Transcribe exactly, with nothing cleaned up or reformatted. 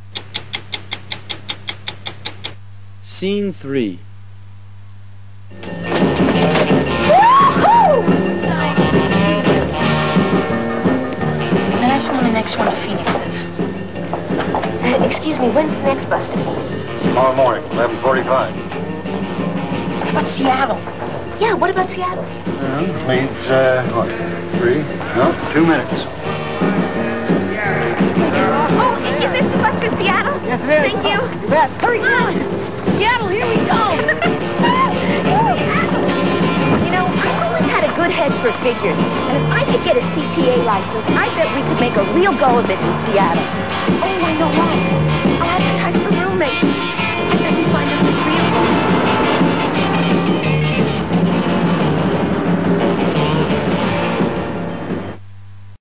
Scene three. May I ask when the next one to Phoenix is? Uh, excuse me, when's the next bus to Phoenix? Tomorrow morning, eleven forty-five. What about Seattle? Yeah, what about Seattle? Uh, leaves, uh, what, three? No, two minutes. Oh, is this the bus for Seattle? Yes, it is. Thank you. You bet. Hurry, on. Seattle, here we go. You know, I've always had a good head for figures, and if I could get a C P A license, I bet we could make a real go of it in Seattle. Oh, I know why.